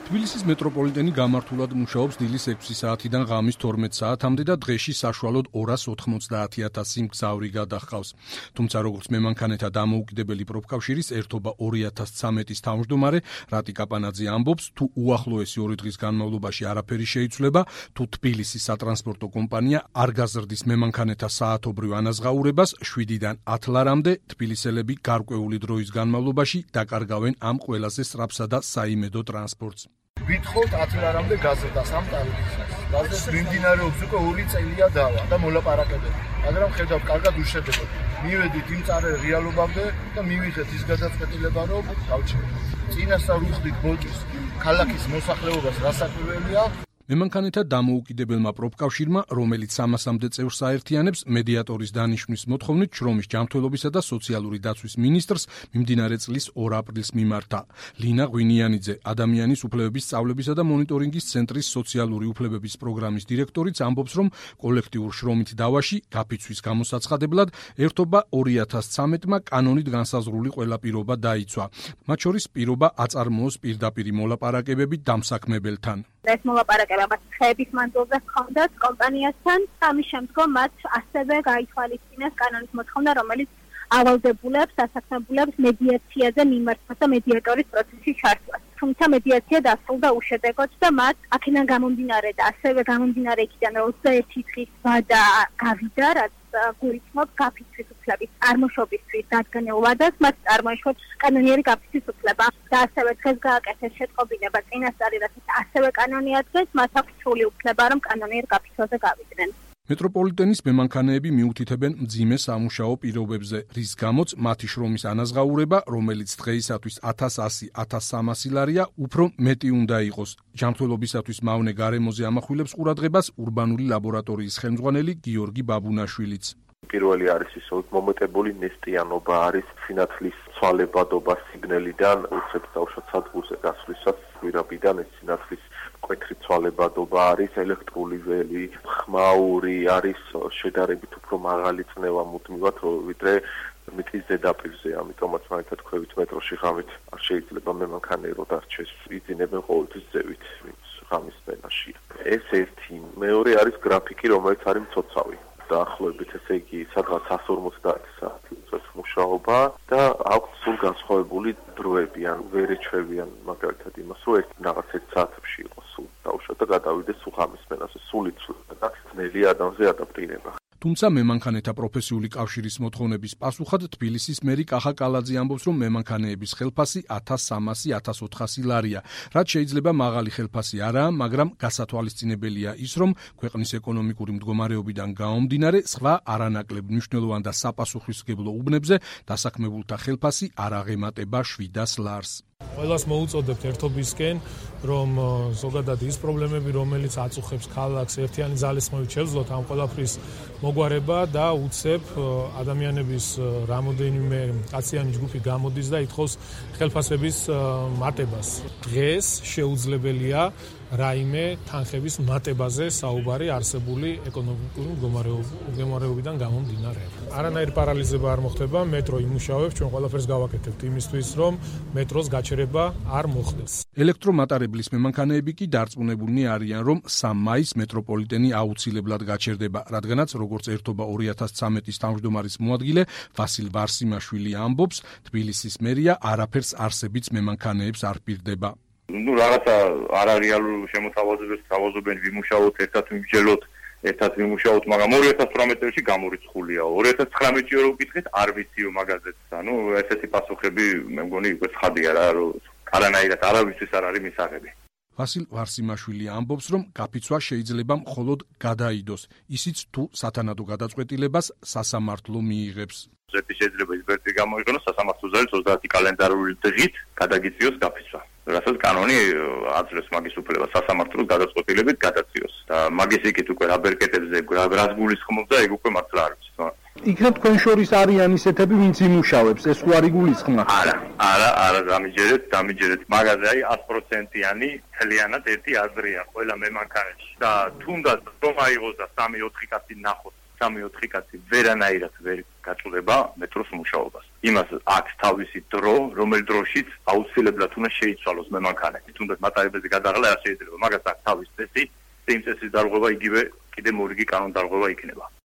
თბილისის მეტროპოლიტენი გამართულად მუშაობს დილის 6 საათიდან ღამის 12 საათამდე და დღეში საშუალოდ 290,000 მგზავრი გადაჰყავს. თუმცა როგორც მემანქანეთა დამოუკიდებელი პროფკავშირის ერთობა 2013-ის თავმჯდომარე რატი კაპანაძე ამბობს, თუ უახლოესი 2 დღის განმავლობაში არაფერი შეიცვლება, თუ თბილისის სატრანსპორტო კომპანია არ გაზრდის მემანქანეთა საათობრივ ანაზღაურებას 7-დან 10 ლარამდე, თბილისელები გარკვეული დროის განმავლობაში დაკარგავენ ამ ყველაზე სწრაფსა და საიმედო ტრანსპორტს. Ვითხოვთ 10 ლარამდე გაზრდას ამ ტარიფისას. გაზრდას მიმდინარეობს უკვე 2 წელია დავა და მოლაპარაკებები. მაგრამ ხედავთ, კარგად უშედეგოდ. მივედით იმ წარე რეალობამდე და მივიღეთ ის გადაწყვეტილება, რომ გავჩერდით. წინასწარ ვიხდით ბოჭის ქალაქის მოსახლეობას რასაკვირველია. მემანქანეთა დამოუკიდებელმა პროფკავშირმა, რომელიც 300-მდე წევრს აერთიანებს, მედიატორის დანიშვნის მოთხოვნით შრომის ჯანმრთელობისა და სოციალური დაცვის მინისტრს მიმდინარე წლის 2 აპრილს მიმართა. ლინა ღვინიანიძე, ადამიანის უფლებების სწავლებისა და მონიტორინგის ცენტრის სოციალური უფლებების პროგრამის დირექტორიც ამბობს, რომ კოლექტიურ შრომით დავაში გაფიცვის გამოსაცხადებლად ერთობა 2013-მა კანონით განსაზღვრული ყველა პირობა დაიცვა. მათ შორის პირობა აწარმოოს პირდაპირი მოლაპარაკებები დამსაქმებელთან. ეს მოლაპარაკება მათ ხეების მანძილზე ჰქონდათ კომპანიასთან, ამის შემდგომ მათ ასევე გაითვალისწინეს კანონის მოთხოვნა, რომელიც ავალდებულებს დასაქმებულებს მედიაციაზე მიმართვას და მედიატორის პროცესის ჩართვას. თუმცა მედიაცია დასრულდა უშედეგოდ და მათ აქედან გამომდინარე და ასევე გამომდინარე იქიდან 21 დღის ვადა გავიდა, რაც გულისხმობს გაფიცვის უფლების წარმოშობისთვის დადგენილ ვადას, მათ წარმოიშვა კანონიერი გაფიცვის უფლება და ასევე დღეს გააკეთეს შეტყობინება წინასწარი, რასაც ასევე კანონი ადგენს, მათ აქვს სრული უფლება, რომ კანონიერ გაფიცვაზე გავიდნენ. მეტროპოლიტენის მემანქანეები მიუთითებენ მძიმე სამუშაო პირობებზე, რის გამოც მათი შრომის ანაზღაურება, რომელიც დღეისათვის 1100-1300 ლარია, უფრო მეტი უნდა იყოს. ჯანმრთელობისათვის მავნე გარემოზე ამახვილებს ყურადღებას ურბანული ლაბორატორიის ხელმძღვანელი გიორგი ბაბუნაშვილიც. პირველი არის ის მომეტებული ნესტიანობა, არის სინათლის ცვალებადობა სიგნალიდან უცებ დავშოთ სადგურზე გასვლისას გვირაბიდან ეს სინათლის მკვეთრი ცვალებადობა არის, ელექტრული ველი, ხმაური, არის შედარებით უფრო მაღალი წნევა მუდმივად, ვიდრე მიწის ზედაპირზე, ამიტომაც მაგათ ქვევით მეტროში ღამით არ შეიძლება მემანქანერო დარჩეს, იძინებენ ყოველთვის ზევით, ღამის სპენაში. ეს ერთი, მეორე არის გრაფიკი, რომელიც არის მცოცავი. დაახლოებით ესე იგი სადღაც 150 საათის მუშაობა და აქვს სულ განსხვავებული დროები, ან ვერ ეჩვევიან მაგალითად იმას, რომ ერთ რაღაც 1 საათებში იყოს სულ დაუშვა და გადავიდეს სულ ღამის სპენაზე, სულ იცვლება და ძნელი ადამიანზე ადაპტირება. თუმცა მემანქანეთა პროფესიული კავშირის მოთხოვნების პასუხად თბილისის მერი კახა კალაძე ამბობს, რომ მემანქანეების ხელფასი 1300-1400 ლარია, რაც შეიძლება მაღალი ხელფასი არაა, მაგრამ გასათვალისწინებელია ის, რომ ქვეყნის ეკონომიკური მდგომარეობიდან გამომდინარე, სხვა არანაკლებ მნიშვნელოვან და საპასუხისმგებლო უბნებზე დასაქმებულთა ხელფასი არ აღემატება 700 ლარს. ყველას მოუწოდებთ ერთობისკენ, რომ ზოგადად ის პრობლემები, რომელიც აწუხებს ქალაქს, ერთიანი ძალისხმევით შევძლოთ ამ ყველაფრის მოგვარება და უცებ ადამიანების რამოდენიმე კაციანი ჯგუფი გამოდის და ითხოვს ხელფასების მატებას. დღეს შეუძლებელია რაიმე თანხების მატებაზე საუბარი არსებული ეკონომიკური მდგომარეობიდან გამომდინარე. არანაირი პარალიზება არ მოხდება, მეტრო იმუშავებს, ჩვენ ყველაფერს გავაკეთებთ იმისთვის, რომ მეტროს გაჩერება არ მოხდეს. ელექტრომატარებლის მემანქანეები კი დარწმუნებულნი არიან, რომ 3 მაისს მეტროპოლიტენი აუცილებლად გაჩერდება, რადგანაც როგორც ერთობა 2013-ის თავმჯდომარის მოადგილე ვასილ ვარსიმაშვილი ამბობს, თბილისის მერია არაფერს არსებიც მემანქანეებს არ პირდება. რაღაცა არარეალურ შემოთავაზებებს თავაზობენ, ვიმუშაოთ, ერთად ვიმსჯელოთ, ერთად ვიმუშაოთ, მაგრამ 2018 წელს გამორიცხულია. 2019 რო ვკითხეთ, არ ვიციო მაგაზეც. ესეთი პასუხები მე მგონი უკვე ცხადია რა, რომ არანაირად არავისთვის არ არის მისაღები. ვასილ ვარსიმაშვილი ამბობს, რომ გაფიცვა შეიძლება მხოლოდ გადაიდოს, ისიც თუ სათანადო გადაწყვეტილებას სასამართლო მიიღებს. შეიძლება ის ვერტი გამოიყენოს სასამართლო ზარით 30 კალენდარული დღით გადაგიწიოს გაფიცვა. რასაც კანონი აძლევს მაგის უფლებას სასამართლოს გადაწყვეტილებით გადაწიოს. და მაგის იქით უკვე რა ბერკეტებზე, რას გულისხმობს და ეგ უკვე მართლა არ ვიცი. იქნებ თქვენ შორის არიან ისეთები, ვინც იმუშავებს, ეს თუ არ იგულისხმნა? არა, დამიჯერეთ. მაგაზე აი 100%-იანი თლიანად ერთი აზრია ყველა მემანქანეში. და თუნდაც რომ აიღოს და 3-4 კაცი ნახოს 3-4 კაცი ვერანაირად ვერ გაწუდება მეტროს მუშაობას. იმას აქვს თავისი დრო, რომელ დროშიც აუცილებლად უნდა შეიცვალოს მემანქანები. თუნდაც მატარებელზე გადაღლა არ შეიძლება, მაგას აქვს თავის წესი, იმ წესის დარღვევა იგივე კიდე მორიგი კანონდარღვევა იქნება.